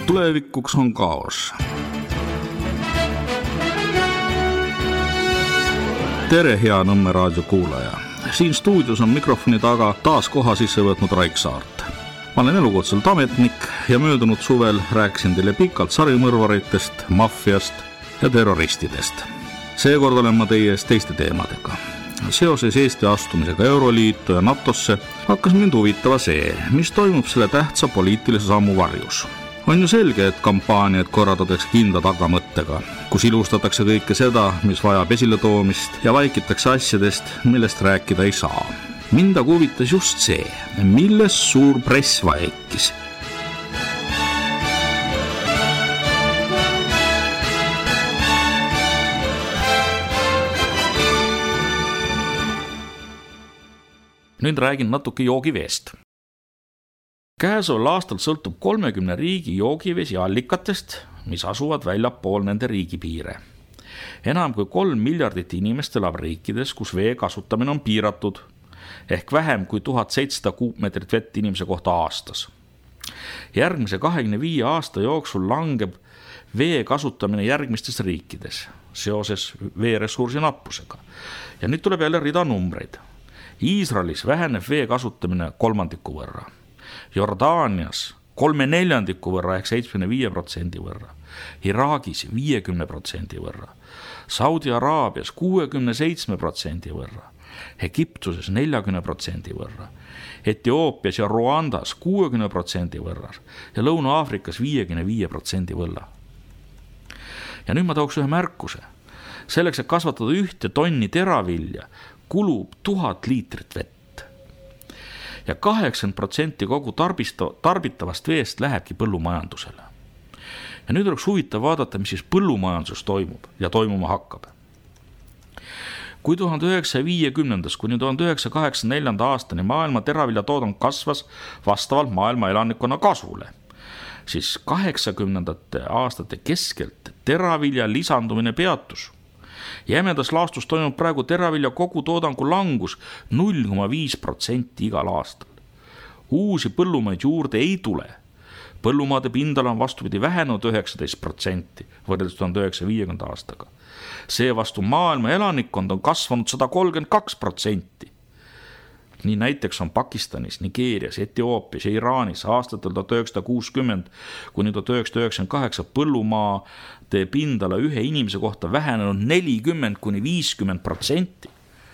tulevikuks on kaos. Tere, hea Nõmme raadio kuulaja. Siin stuudios on mikrofoni taga taas koha sisse võtnud Raik Saart. Ma olen elukutselt ametnik ja möödunud suvel rääkisin teile pikalt sarimõrvaritest, maffiast ja terroristidest. Seekord olen ma teie ees teiste teemadega. Seoses Eesti astumisega Euroliitu ja NATOsse hakkas mind huvitava see, mis toimub selle tähtsa poliitilise sammu varjus. On ju selge, et kampaaniad korraldatakse kindla tagamõttega, kus ilustatakse kõike seda, mis vajab esiletoomist ja vaikitakse asjadest, millest rääkida ei saa. Mind aga huvitas just see, milles suur press vaikis. Nüüd räägin natuke joogiveest. Käesoleval aastal sõltub 30 riigi joogivesi allikatest, mis asuvad väljapool nende riigipiire. Enam kui 3 miljardit inimest elab riikides, kus vee kasutamine on piiratud, ehk vähem kui 1700 kuupmeetrit vett inimese kohta aastas. Järgmise 25 aasta jooksul langeb vee kasutamine järgmistes riikides seoses veeressursi nappusega. Ja nüüd tuleb jälle rida numbreid. Iisraelis väheneb vee kasutamine 1/3 võrra. Jordaanias 3/4 võrra ehk 75% võrra. Iraagis 50% võrra. Saudi Araabias 67% võrra. Egiptuses 40% võrra. Etioopias ja Ruandas 60% võrra. Ja Lõuna-Aafrikas 55% võrra. Ja nüüd ma tooks ühe märkuse. Selleks, et kasvatada 1 tonni teravilja, kulub 1000 liitrit vett. Ja 80% kogu tarbitavast veest lähebki põllumajandusele. Ja nüüd oleks huvitav vaadata, mis siis põllumajanduses toimub ja toimuma hakkab. Kui 1950. kuni 1984. aastani maailma teraviljatoodang kasvas vastavalt maailma elanikkonna kasvule, siis 80. aastate keskelt teravilja lisandumine peatus. Jämedas laastus toimub praegu teravilja kogu toodangu langus 0,5% igal aastal. Uusi põllumaid juurde ei tule. Põllumaade pindala on vastupidi vähenenud 19% võrreldes 1950. aastaga. Seevastu maailma elanikkond on kasvanud 132%. Nii näiteks on Pakistanis, Nigeerias, Etioopias ja Iraanis aastatel 1960 kuni 1998 põllumaade pindala ühe inimese kohta vähenenud 40–50%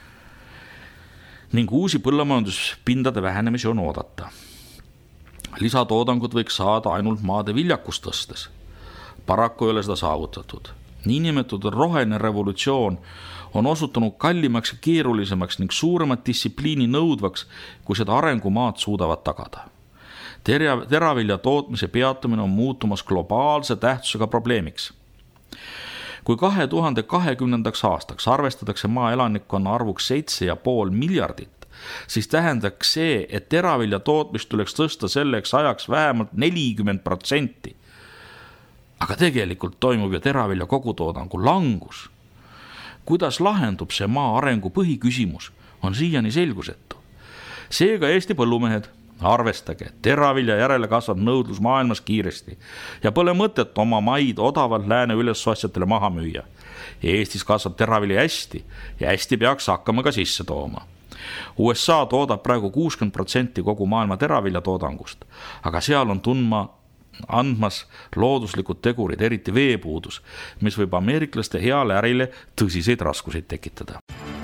ning uusi põllumajanduspindade vähenemisi on oodata. Lisatoodangut võiks saada ainult maade viljakust tõstes. Paraku ei ole seda saavutatud. Niinimetatud roheline revolutsioon on osutunud kallimaks ja keerulisemaks ning suuremat distsipliini nõudvaks, kui seda arengumaad suudavad tagada. Teravilja tootmise peatumine on muutumas globaalse tähtsusega probleemiks. Kui 2020. aastaks arvestatakse maa elanikkonna arvuks 7,5 miljardit, siis tähendaks see, et teravilja tootmist tuleks tõsta selleks ajaks vähemalt 40%. Aga tegelikult toimub ju teravilja kogutoodangu langus. Kuidas lahendub see maa arengu põhiküsimus, on siiani selgusetu. Seega Eesti põllumehed, arvestage, teravilja järele kasvab nõudlus maailmas kiiresti ja pole mõtet oma maid odavalt lääne ülesostjatele maha müüa. Eestis kasvab teravilja hästi ja hästi peaks hakkama ka sisse tooma. USA toodab praegu 60% kogu maailma teravilja toodangust, aga seal on tundma andmas looduslikud tegurid, eriti veepuudus, mis võib ameeriklaste heale ärile tõsiseid raskuseid tekitada.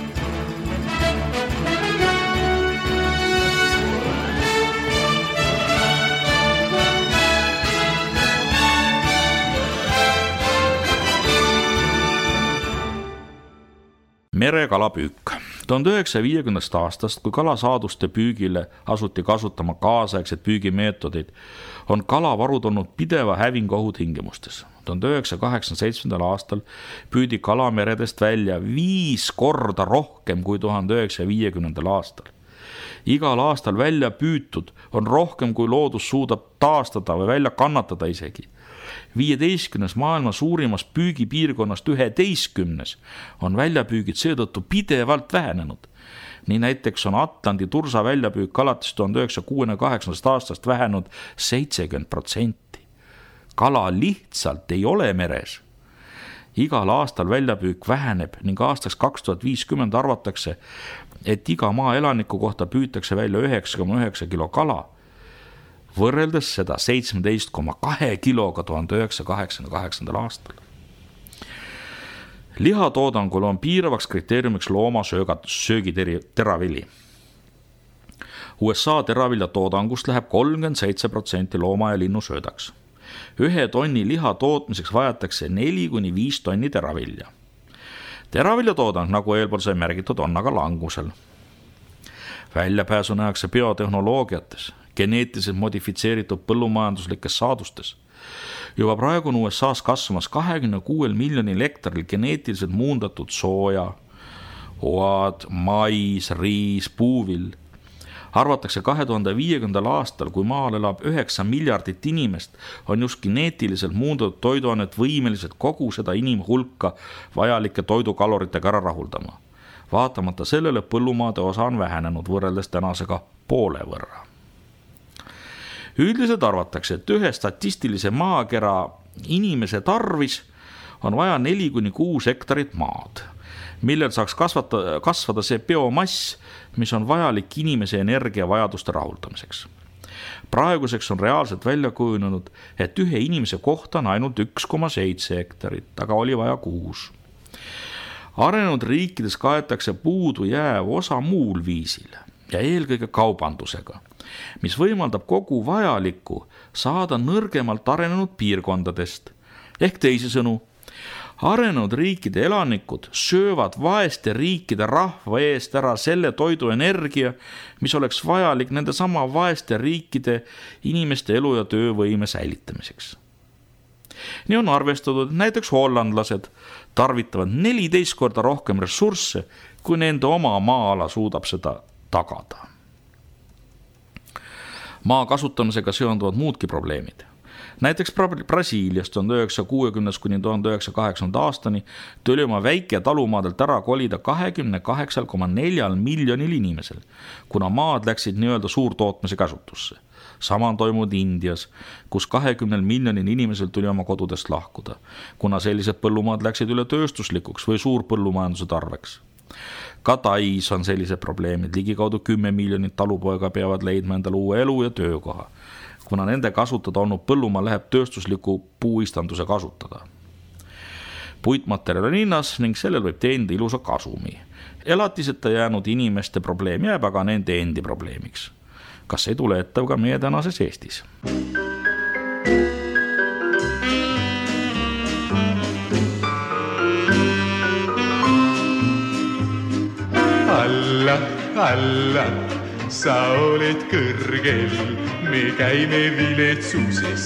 Merekalapüük. 1950. aastast, kui kalasaaduste püügile asuti kasutama kaasaegset püügimeetodeid, on kalavarud olnud pideva hävingu ohutingimustes. 1987. aastal püüdi kalameredest välja 5 korda rohkem kui 1950. aastal. Igal aastal välja püütud on rohkem, kui loodus suudab taastada või välja kannatada isegi. 15 maailma suurimas püügipiirkonnast 11 on väljapüügid seetõttu pidevalt vähenenud. Nii näiteks on Atlandi tursa väljapüük alates 1968. aastast vähenud 70%. Kala lihtsalt ei ole meres. Igal aastal väljapüük väheneb ning aastaks 2050 arvatakse, et iga maaelaniku kohta püütakse välja 9,9 kilo kala, võrreldes seda 17,2 kiloga 1988. aastal. Lihatoodangul on piiravaks kriteeriumiks looma söögiteravili. USA teraviljatoodangust läheb 37% looma- ja linnusöödaks. 1 tonni liha tootmiseks vajatakse 4-5 tonni teravilja. Teraviljatoodang, nagu eelpool sai märgitud, on aga langusel. Väljapääsu nähakse biotehnoloogiates, geneetiliselt modifitseeritud põllumajanduslikes saadustes. Juba praegu on USA's kasvamas 26 miljonil hektaril geneetiliselt muundatud sooja, oad, mais, riis, puuvill. Arvatakse 2050. aastal, kui maal elab 9 miljardit inimest, on just geneetiliselt muundatud toiduainet võimelised kogu seda inimhulka vajalike toidukaloritega ära rahuldama. Vaatamata sellele põllumaade osa on vähenenud võrreldes tänasega poole võrra. Üldiselt arvatakse, et ühe statistilise maakera inimese tarvis on vaja 4-6 hektarit maad, millel saaks kasvada see biomass, mis on vajalik inimese energiavajaduste rahuldamiseks. Praeguseks on reaalselt välja kujunenud, et ühe inimese kohta on ainult 1,7 hektarit, aga oli vaja 6. Arenenud riikides kaetakse puudu jääv osa muul viisil ja eelkõige kaubandusega, mis võimaldab kogu vajalikku saada nõrgemalt arenenud piirkondadest. Ehk teisisõnu, arenenud riikide elanikud söövad vaeste riikide rahva eest ära selle toiduenergia, mis oleks vajalik nende sama vaeste riikide inimeste elu- ja töövõime säilitamiseks. Nii on arvestatud, et näiteks hollandlased tarvitavad 14 korda rohkem ressursse, kui nende oma maa-ala suudab seda tagada. Maa kasutamisega seonduvad muudki probleemid. Näiteks Brasiiliast 1960–1980 aastani tuli oma väike talumaadelt ära kolida 28,4 miljonil inimesel, kuna maad läksid nii-öelda suurtootmise käsutusse. Sama on toimunud Indias, kus 20 miljonil inimesel tuli oma kodudest lahkuda, kuna sellised põllumaad läksid üle tööstuslikuks või suurpõllumajanduse tarveks. Ka Tais on sellised probleemid, ligikaudu 10 miljonit talupoega peavad leidma endale uue elu ja töökoha, kuna nende kasutada olnud põllumaa läheb tööstusliku puuistanduse kasutada. Puitmaterjal on hinnas ning sellel võib teenida ilusa kasumi. Elatiseta jäänud inimeste probleem jääb aga nende endi probleemiks. Kas ei tule ette ka meie tänases Eestis? Alla, sa oled kõrgel, me käime viletsuses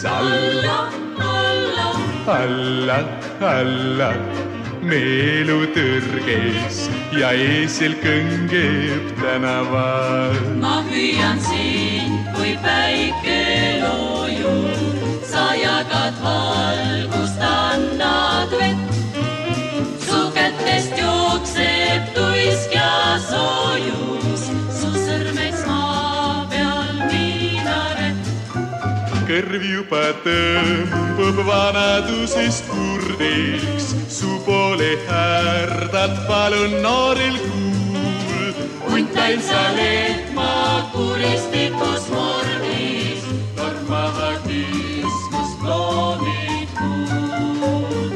alla, me elu tõrges ja eesel kõngeb tänaval. Ma hüüan sind, kui päike loojub, sa jagad valgust, annad vett. Su kätest jookseb tuisk ja soojus, su sõrmeks maa peal minaret. Kõrv juba tõmbub vanadusest kurdiks, su poole härdad, palun noorel kuul. Huntain sa lehtma kuristikus mordis, torm maha kiskus kloonid kuul.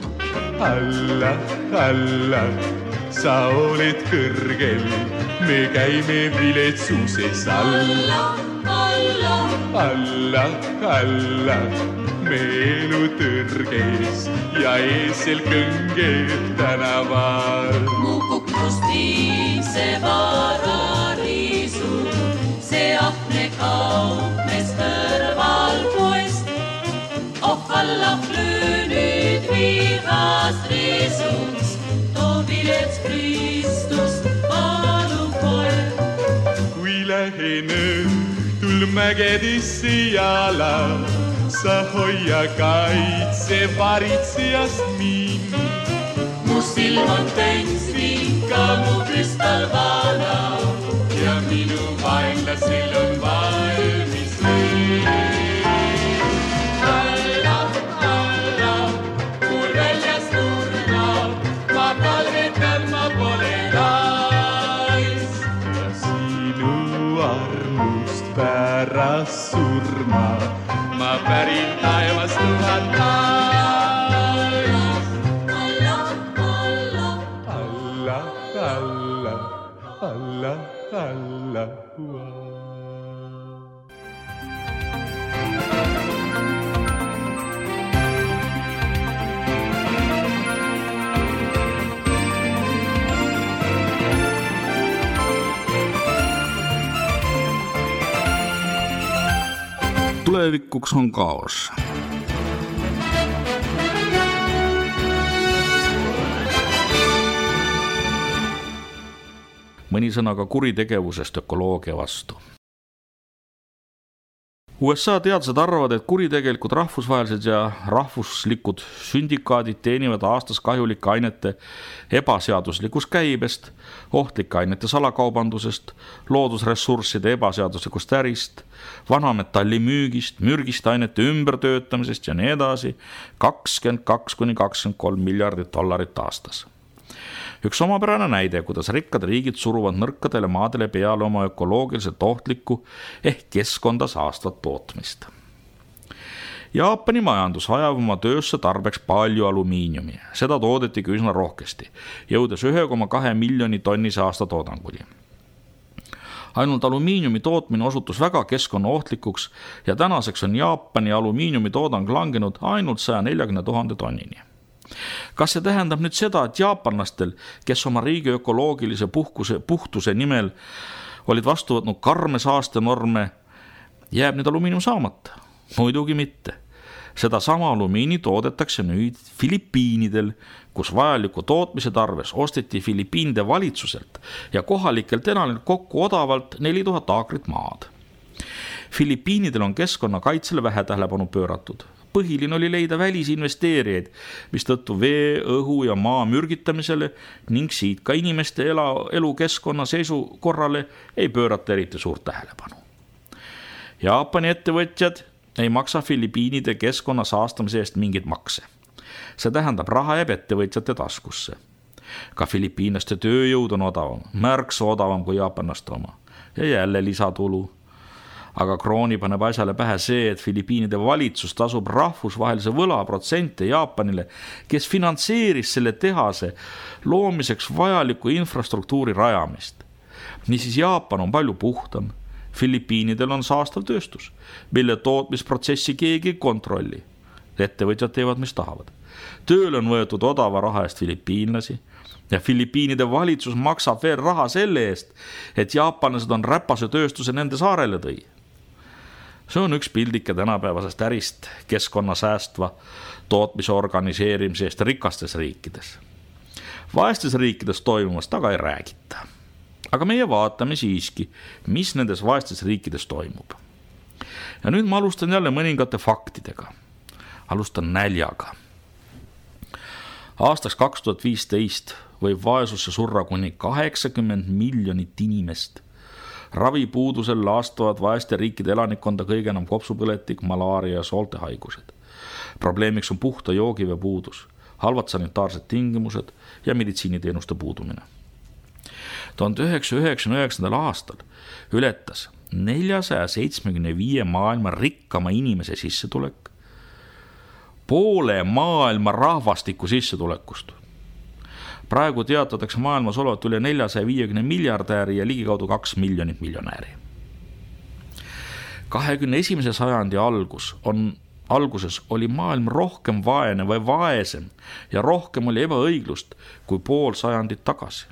Alla, sa oled kõrgel, me käime viletsuses alla, me elu tõrges ja eesel kõngeb tänaval. Mu kukrust viimse vara riisu, see ahne kaupmees kõrval poest. Alla flöö nüüd vihas riisuks, too vilets Kristust palun kohe. Kui lähen õhtul mägedisse jala, sa hoia kaitse varitsejast mind. Mu silm on tänsvika, mu kristallvana ja minu vaenlasel on valmis leid. surma. Ma pärin taevas 1000 taevas. Alla, alla, alla, alla, Tulevikuks on kaos. Mõni sõna ka kuritegevusest ökoloogia vastu. USA teadlased arvavad, et kuritegelikud rahvusvahelised ja rahvuslikud sündikaadid teenivad aastas kahjulike ainete ebaseaduslikust käibest, ohtlike ainete salakaubandusest, loodusressursside ebaseaduslikust ärist, vanametalli müügist, mürgiste ainete ümbertöötamisest ja nii edasi 22–23 miljardit dollarit aastas. Üks omapärane näide, kuidas rikkad riigid suruvad nõrkadele maadele peale oma ökoloogiliselt ohtlikku ehk keskkonda saastvat tootmist. Jaapani majandus vajab oma töösse tarbeks palju alumiiniumi. Seda toodetigi üsna rohkesti, jõudes 1,2 miljoni tonnise aastatoodanguni. Ainult alumiiniumi tootmine osutus väga keskkonnaohtlikuks ja tänaseks on Jaapani alumiiniumi toodang langenud ainult 140 000 tonnini. Kas see tähendab nüüd seda, et jaapanlastel, kes oma riigi ökoloogilise puhtuse nimel olid vastu võtnud karme saastenorme, jääb nüüd alumiinium saamata? Muidugi mitte. Seda sama alumiini toodetakse nüüd Filipiinidel, kus vajaliku tootmise tarves osteti Filipiinide valitsuselt ja kohalikelt elanikelt kokku odavalt 4000 aakrit maad. Filipiinidel on keskkonnakaitsele vähe tähelepanu pööratud. Põhiline oli leida välisinvesteerijaid, mis tõttu vee, õhu ja maa mürgitamisele ning siit ka inimeste elukeskkonna seisukorrale ei pöörata eriti suurt tähelepanu. Jaapani ettevõtjad ei maksa Filipiinide keskkonna saastamise eest mingit makse. See tähendab, raha jääb ettevõtjate taskusse. Ka Filipiinaste tööjõud on odavam, märksa odavam kui jaapanlaste oma ja jälle lisatulu. Aga krooni paneb asjale pähe see, et Filipiinide valitsus tasub rahvusvahelise võlaprotsente Jaapanile, kes finantseeris selle tehase loomiseks vajaliku infrastruktuuri rajamist. Niisiis Jaapan on palju puhtam. Filipiinidel on saastav tööstus, mille tootmisprotsessi keegi ei kontrolli. Ettevõtjad teevad, mis tahavad. Tööl on võetud odava raha eest filipiinlasi ja Filipiinide valitsus maksab veel raha selle eest, et jaapanlased on räpase tööstuse nende saarele tõi. See on üks pildike tänapäevasest ärist keskkonna säästva tootmise organiseerimise eest rikastes riikides. Vaestes riikides toimumast aga ei räägita. Aga meie vaatame siiski, mis nendes vaestes riikides toimub. Ja nüüd ma alustan jälle mõningate faktidega. Alustan näljaga. Aastaks 2015 võib vaesusse surra kuni 80 miljonit inimest. Ravipuudusel laastuvad vaeste riikide elanikkonda kõige enam kopsupõletik, malaaria ja soolte haigused. Probleemiks on puhta joogivee puudus, halvad sanitaarsed tingimused ja meditsiiniteenuste puudumine. 1999. aastal ületas 475 maailma rikkama inimese sissetulek poole maailma rahvastiku sissetulekust. Praegu teatatakse maailmas olevat üle 450 miljardääri ja ligikaudu 2 miljonit miljonääri. 21. sajandi alguses oli maailm rohkem vaene või vaesem ja rohkem oli ebaõiglust kui pool sajandit tagasi.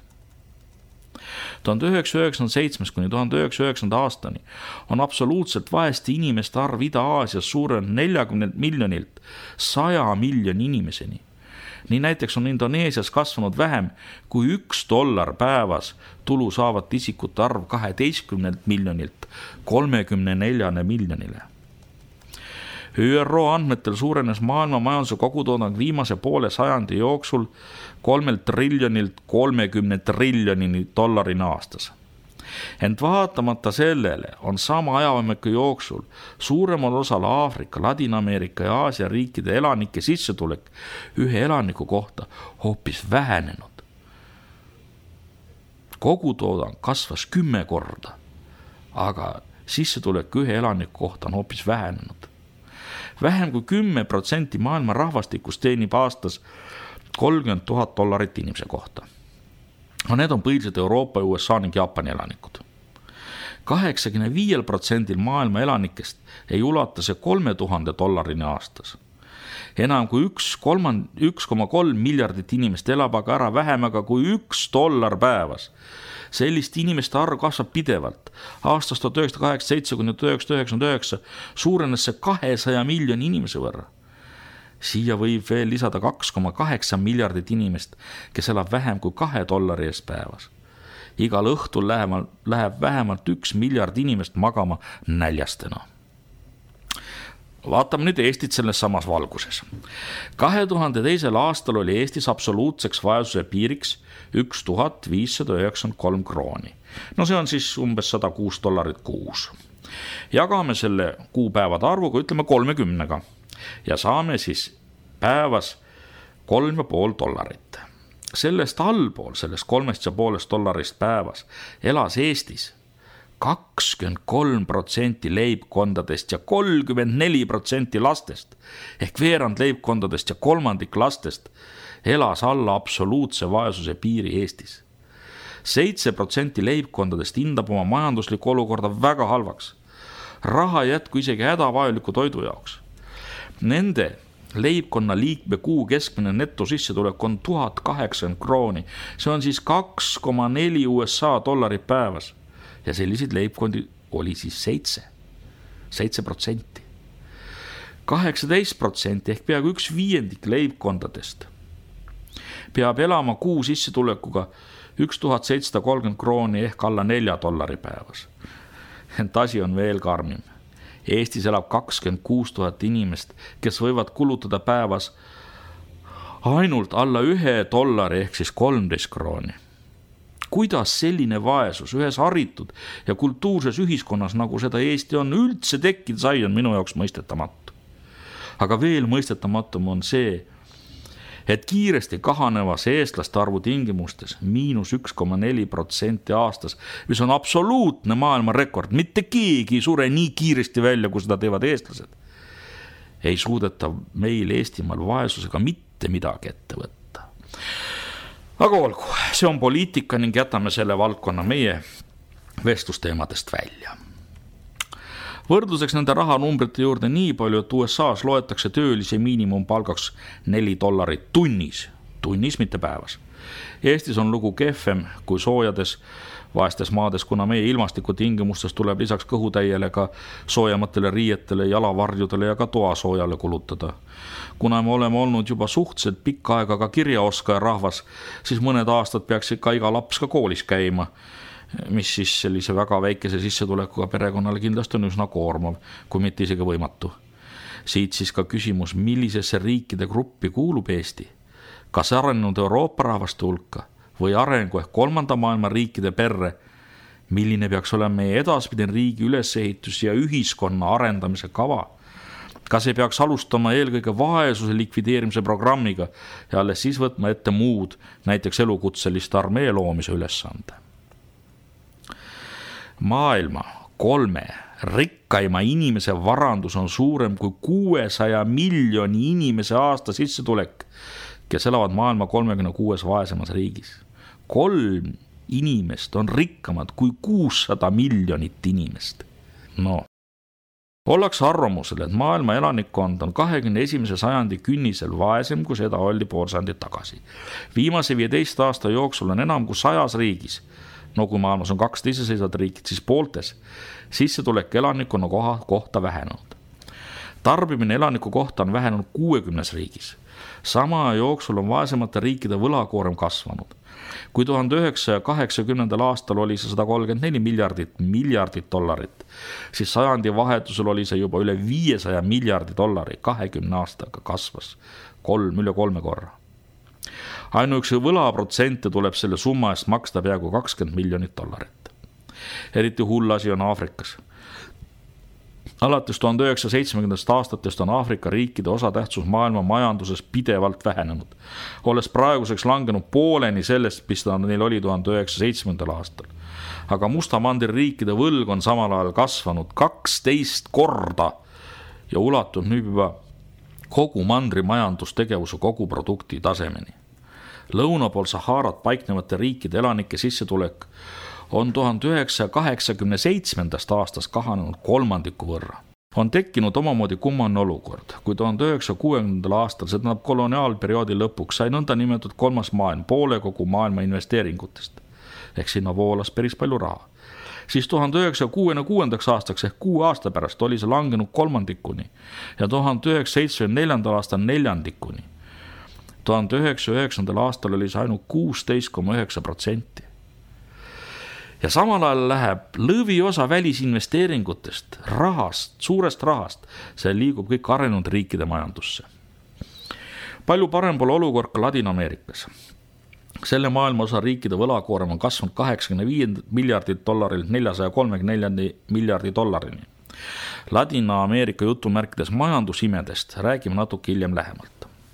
1997–1999 aastani on absoluutselt vaeste inimeste arv Ida-Aasias suurenenud 40 miljonilt 100 miljoni inimeseni. Nii näiteks on Indoneesias kasvanud vähem kui $1 päevas tulu saavat isikute arv 12 miljonilt 34 miljonile. ÜRO andmetel suurenes maailma majanduse kogutoodang viimase poole sajandi jooksul 3 triljonilt 30 triljonini dollarina aastas. Ent vaatamata sellele on sama ajavõimeku jooksul suuremal osal Aafrika, Ladina-Ameerika ja Aasia riikide elanike sissetulek ühe elaniku kohta hoopis vähenenud. Kogutoodang kasvas 10 korda, aga sissetulek ühe elaniku kohta on hoopis vähenenud. Vähem kui 10% maailma rahvastikust teenib aastas $30,000 inimese kohta. Need on põhiliselt Euroopa, USA ning Jaapani elanikud. 85% maailma elanikest ei ulata see $3,000 aastas. Enam kui 1,3 miljardit inimest elab aga ära vähemaga kui $1 päevas. Sellist inimeste arv kasvab pidevalt. Aastast 1987–1999 suurenes see 200 miljoni inimese võrra. Siia võib veel lisada 2,8 miljardit inimest, kes elab vähem kui $2 eest päevas. Igal õhtul läheb vähemalt 1 miljard inimest magama näljastena. Vaatame nüüd Eestit selles samas valguses. 2002. aastal oli Eestis absoluutseks vaesuse piiriks $1593. No see on siis umbes $106 kuus. Jagame selle kuupäevade arvuga, ütleme 30-ga ja saame siis päevas $3,5. Sellest allpool, sellest $3,5 päevas elas Eestis 23% leibkondadest ja 34% lastest ehk veerand leibkondadest ja kolmandik lastest elas alla absoluutse vaesuse piiri Eestis. 7% leibkondadest hindab oma majanduslikku olukorda väga halvaks. Raha ei jätku isegi hädavajaliku toidu jaoks. Nende leibkonna liikme kuu keskmine netosissetulek on $1080. See on siis $2,4 USA päevas. Ja selliseid leibkondi oli siis 7%. 18% ehk peaaegu 1/5 leibkondadest peab elama kuu sissetulekuga $1730 ehk alla $4 päevas. Ent asi on veel karmim. Eestis elab 26 000 inimest, kes võivad kulutada päevas ainult alla $1 ehk siis $13. Kuidas selline vaesus ühes haritud ja kultuurses ühiskonnas, nagu seda Eesti on, üldse tekkida sai, on minu jaoks mõistetamatu. Aga veel mõistetamatум on see, et kiiresti kahanevas eestlaste arvu tingimustes -1,4% aastas, mis on absoluutne maailma rekord, mitte keegi ei sure nii kiiresti välja, kui seda teevad eestlased. Ei suudeta meil Eestimaal vaesusega mitte midagi ette võtta. Aga olgu, see on poliitika ning jätame selle valdkonna meie vestlusteemadest välja. Võrdluseks nende rahanumbrite juurde nii palju, et USA's loetakse töölise miinimumpalgaks $4 tunnis, mitte päevas. Eestis on lugu kehvem kui soojades vaestes maades, kuna meie ilmastikutingimustes tuleb lisaks kõhutäiele ka soojamatele riietele, jalavarjudele ja ka toasoojale kulutada. Kuna me oleme olnud juba suhteliselt pikka aega ka kirjaoskaja rahvas, siis mõned aastad peaks ikka iga laps ka koolis käima, mis siis sellise väga väikese sissetulekuga perekonnale kindlasti on üsna koormav, kui mitte isegi võimatu. Siit siis ka küsimus, millisesse riikide gruppi kuulub Eesti? Kas arenenud Euroopa rahvaste hulka või arengu ehk 3. maailma riikide perre? Milline peaks olema meie edaspidine riigi ülesehitus ja ühiskonna arendamise kava? Kas ei peaks alustama eelkõige vaesuse likvideerimise programmiga ja alles siis võtma ette muud, näiteks elukutseliste armee loomise ülesande? Maailma 3 rikkaima inimese varandus on suurem kui 600 miljoni inimese aasta sissetulek, kes elavad maailma 36 vaesemas riigis. 3 inimest on rikkamad kui 600 miljonit inimest. No, ollakse arvamusel, et maailma elanikkond on 21. sajandi künnisel vaesem, kui seda oli pool sajandit tagasi. Viimase 15 aasta jooksul on enam kui 100 riigis, no kui maailmas on 2 iseseisvat riikid, siis pooltes sissetulek elanikkonna kohta vähenenud. Tarbimine elaniku kohta on vähenenud 60 riigis. Sama jooksul on vaesemate riikide võlakoorem kasvanud. Kui 1980. aastal oli see $134 miljardit, siis sajandi vahetusel oli see juba üle $500 miljardi, 20 aastaga kasvas üle 3 korra. Ainuüksi võlaprotsente tuleb selle summa eest maksta peaaegu $20 miljonit. Eriti hull asi on Aafrikas. Alates 1970. aastatest on Aafrika riikide osatähtsus maailma majanduses pidevalt vähenenud, olles praeguseks langenud pooleni sellest, mis neil oli 1970. aastal. Aga Musta mandri riikide võlg on samal ajal kasvanud 12 korda ja ulatub nüüd juba kogu mandri majandustegevuse kogu produkti tasemeni. Lõuna pool Saharat paiknevate riikide elanike sissetulek on 1987. aastast kahanenud 1/3 võrra. On tekkinud omamoodi kummaline olukord, kui 1960. aastal, see tähendab koloniaalperioodi lõpuks, sai nõnda nimetatud kolmas maailm poole kogu maailma investeeringutest, ehk sinna voolas päris palju raha. Siis 1966. aastaks ehk 6 aasta pärast oli see langenud 1/3 ja 1974. aastal 1/4. 1909. aastal oli see ainult 16,9%. Ja samal ajal läheb lõviosa välisinvesteeringutest, rahast, suurest rahast, see liigub kõik arenenud riikide majandusse. Palju parem pole olukord ka Ladina-Ameerikas. Selle maailma osa riikide võlakoorem on kasvanud $85 miljardit 434 miljardi dollarini. Ladina-Ameerika jutumärkides majandusimedest räägime natuke hiljem lähemalt.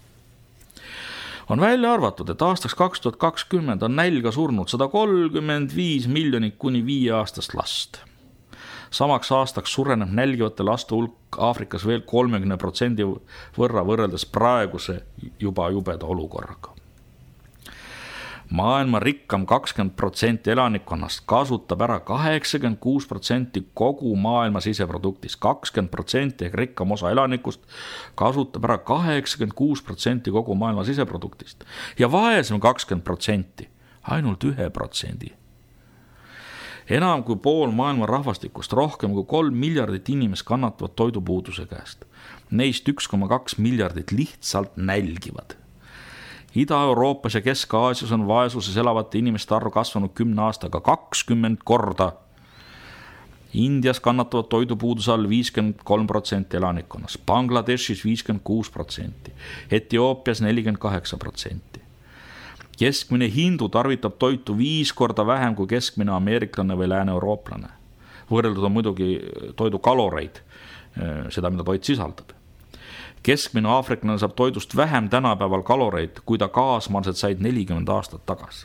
On välja arvatud, et aastaks 2020 on nälga surnud 135 miljonit kuni 5-aastast last. Samaks aastaks sureneb nälgivate laste hulk Aafrikas veel 30% võrra võrreldes praeguse juba jubeda olukorraga. Maailma rikkam 20% elanikkonnast kasutab ära 86% kogu maailma siseproduktist. 20% ehk rikkam osa elanikust kasutab ära 86% kogu maailma siseproduktist. Ja vaesem 20%, ainult 1%. Enam kui pool maailma rahvastikust, rohkem kui 3 miljardit inimest kannatavad toidupuuduse käest. Neist 1,2 miljardit lihtsalt nälgivad. Ida-Euroopas ja Kesk-Aasias on vaesuses elavate inimeste arv kasvanud 10 aastaga 20 korda. Indias kannatavad toidupuuduse all 53% elanikkonnast, Bangladeshis 56%, Etioopias 48%. Keskmine hindu tarvitab toitu 5 korda vähem kui keskmine ameeriklane või lääne-eurooplane. Võrreldud on muidugi toidu kaloreid, seda mida toit sisaldab. Keskmine aafriklane saab toidust vähem tänapäeval kaloreid, kui ta kaasmaalased said 40 aastat tagasi.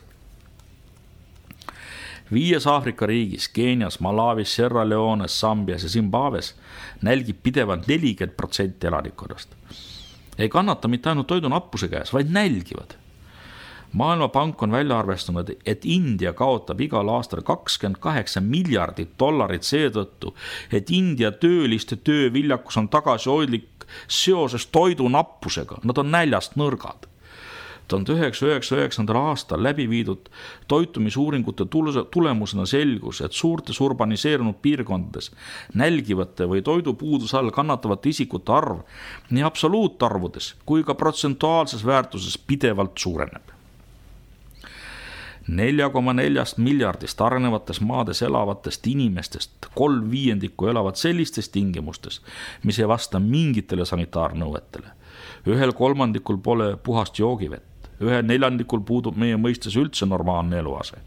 5 Aafrika riigis, Keenias, Malawis, Sierra Leones, Zambias ja Zimbabwes nälgib pidevalt 40% elanikkonnast. Ei kannata mitte ainult toidunappuse käes, vaid nälgivad. Maailmapank on välja arvestanud, et India kaotab igal aastal $28 miljardit seetõttu, et India tööliste tööviljakus on tagasihoidlik seoses toidunappusega. Nad on näljast nõrgad. 1999. aastal läbi viidud toitumisuuringute tulemusena selgus, et suurtes urbaniseerunud piirkondades nälgivate või toidupuuduse all kannatavate isikute arv nii absoluutarvudes kui ka protsentuaalses väärtuses pidevalt suureneb. 4,4 miljardist arenevates maades elavatest inimestest 3/5 elavad sellistes tingimustes, mis ei vasta mingitele sanitaarnõuetele. 1/3 pole puhast joogivett, 1/4 puudub meie mõistes üldse normaalne eluase.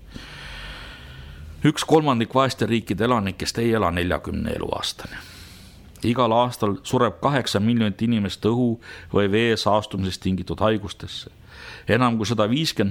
1/3 vaeste riikide elanikest ei ela 40 eluaastani. Igal aastal sureb 8 miljonit inimest õhu või vee saastumisest tingitud haigustesse. Enam kui 150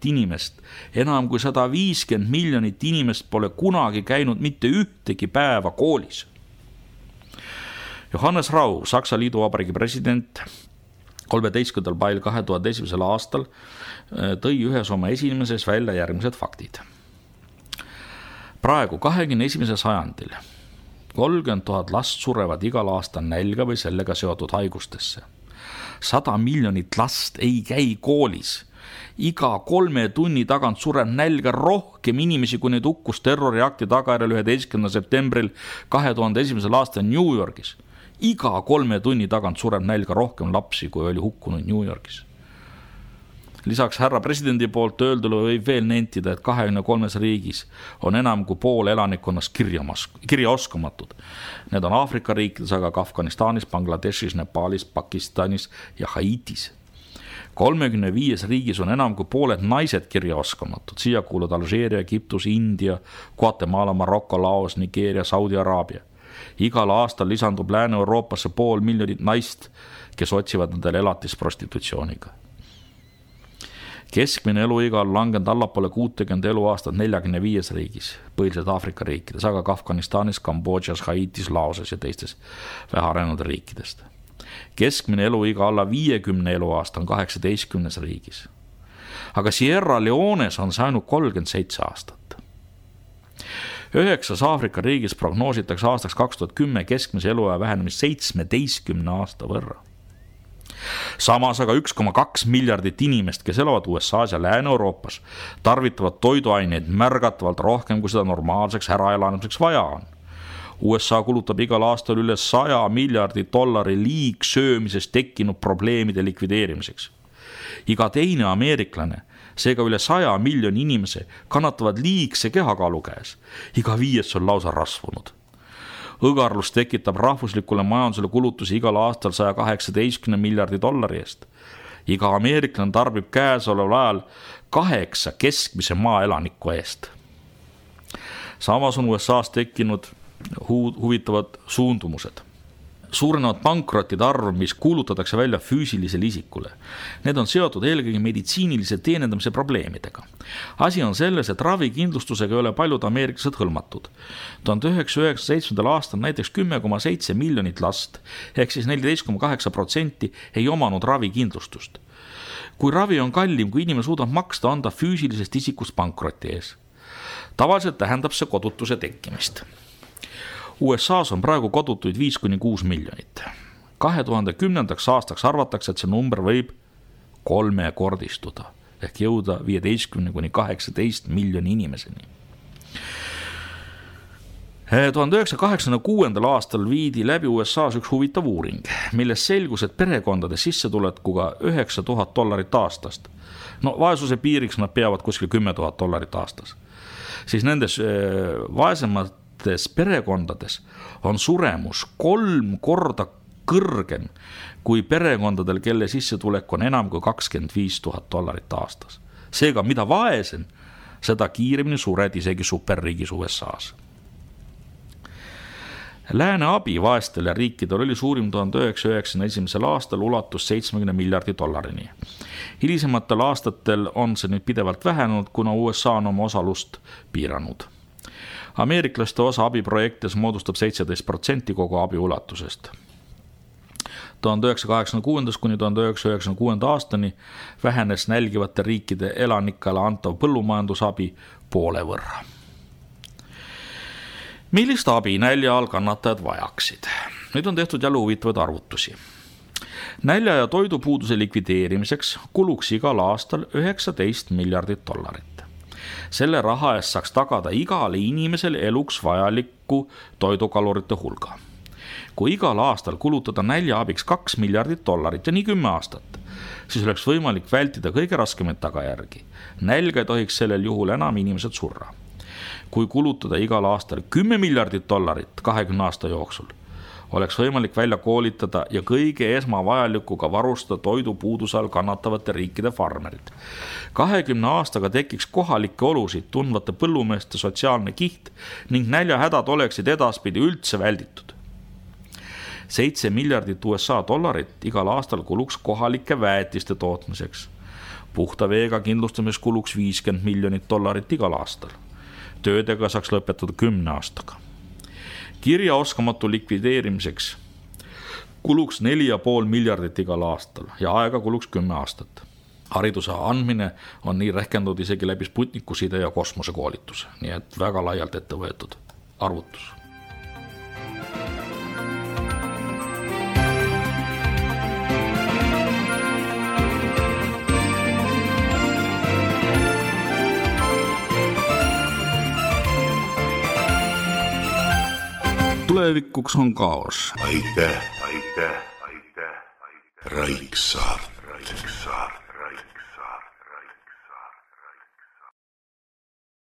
miljonit inimest pole kunagi käinud mitte ühtegi päeva koolis. Johannes Rau, Saksa Liiduvabariigi president, 13. mail 2001. aastal tõi ühes oma esimeses välja järgmised faktid. Praegu 21. sajandil 30 000 last surevad igal aastal nälga või sellega seotud haigustesse. 100 miljonit last ei käi koolis. Iga 3 tunni tagant sureb nälga rohkem inimesi, kui neid hukkus terroriakti tagajärjel 11. septembril 2001. aastal New Yorgis. Iga 3 tunni tagant sureb nälga rohkem lapsi, kui oli hukkunud New Yorgis. Lisaks härra presidendi poolt öeldule võib veel nentida, et 23 riigis on enam kui pool elanikkonnast kirjaoskamatud. Need on Aafrika riikides, aga ka Afganistanis, Bangladeshis, Nepaalis, Pakistanis ja Haitis. 35 riigis on enam kui pooled naised kirjaoskamatud. Siia kuuluvad Alžeeria, Egiptus, India, Guatemala, Maroko, Laos, Nigeeria, Saudi Araabia. Igal aastal lisandub Lääne-Euroopasse 500,000 naist, kes otsivad endale elatisprostitutsiooniga. Keskmine eluiga on langenud allapoole 60 eluaastat 45 riigis, põhiliselt Aafrika riikides, aga ka Afganistanis, Kambodžas, Haitis, Laoses ja teistes vähearenenud riikidest. Keskmine eluiga alla 50 eluaasta on 18 riigis. Aga Sierra Leones on see ainult 37 aastat. 9 Aafrika riigis prognoositakse aastaks 2010 keskmise eluaja vähenemist 17 aasta võrra. Samas aga 1,2 miljardit inimest, kes elavad USAs ja Lääne-Euroopas, tarvitavad toiduaineid märgatavalt rohkem, kui seda normaalseks äraelamiseks vaja on. USA kulutab igal aastal üle $100 miljardi liigsöömisest tekkinud probleemide likvideerimiseks. Iga teine ameeriklane, seega üle 100 miljoni inimese, kannatavad liigse kehakaalu käes. Iga 5 on lausa rasvunud. Õgarlus tekitab rahvuslikule majandusele kulutusi igal aastal $118 miljardi eest. Iga ameeriklane tarbib käesoleval ajal 8 keskmise maaelaniku eest. Samas on USA's tekkinud huvitavad suundumused. Suurenevad pankrottide arv, mis kuulutatakse välja füüsilisele isikule. Need on seotud eelkõige meditsiinilise teenindamise probleemidega. Asi on selles, et ravikindlustusega ei ole paljud ameeriklased hõlmatud. 1997. aastal näiteks 10,7 miljonit last, ehk siis 14,8% ei omanud ravikindlustust. Kui ravi on kallim, kui inimene suudab maksta, on ta füüsilisest isikust pankrotti ees. Tavaliselt tähendab see kodutuse tekkimist. USA's on praegu kodutuid 5-6 miljonit. 2010. aastaks arvatakse, et see number võib 3-kordistuda ehk jõuda 15-18 miljoni inimeseni. 1986. aastal viidi läbi USA's üks huvitav uuring, milles selgus, et perekondade sissetulekuga $9,000 aastast. Vaesuse piiriks nad peavad kuskil $10,000 aastas. Siis nendes vaesemates perekondades on suremus 3 korda kõrgem kui perekondadel, kelle sissetulek on enam kui $25,000 aastas. Seega, mida vaesem, seda kiiremini sured isegi superriigis USA's. Lääne abi vaestele riikidel oli suurim 1991. aastal ulatus $70 miljardi. Hilisematel aastatel on see nüüd pidevalt vähenenud, kuna USA on oma osalust piiranud. Ameeriklaste osa abiprojektis moodustab 17% kogu abi ulatusest. 1986. kuni 1996. aastani vähenes nälgivate riikide elanikele antav põllumajandusabi poole võrra. Millist abi nälja all kannatajad vajaksid? Nüüd on tehtud jälle huvitavaid arvutusi. Nälja ja toidupuuduse likvideerimiseks kuluks igal aastal $19 miljardit. Selle raha eest saaks tagada igale inimesele eluks vajalikku toidukalorite hulga. Kui igal aastal kulutada nälja abiks $2 miljardit ja nii 10 aastat, siis oleks võimalik vältida kõige raskemaid tagajärgi. Nälga ei tohiks sellel juhul enam inimesed surra. Kui kulutada igal aastal $10 miljardit 20 aasta jooksul, oleks võimalik välja koolitada ja kõige esmavajalikuga varustada toidupuuduse all kannatavate riikide farmerid. 20 aastaga tekiks kohalikke olusid tundvate põllumeeste sotsiaalne kiht ning näljahädad oleksid edaspidi üldse välditud. $7 miljardit igal aastal kuluks kohalike väetiste tootmiseks. Puhta veega kindlustamiseks kuluks $50 miljonit igal aastal. Töödega saaks lõpetada 10 aastaga. Kirjaoskamatu likvideerimiseks kuluks $4,5 miljardit igal aastal ja aega kuluks 10 aastat. Hariduse andmine on nii rehkendatud isegi läbi Sputniku side- ja kosmosekoolituse, nii et väga laialt ette võetud arvutus. Tulevikuks on kaos. Aitäh. Raiksaart.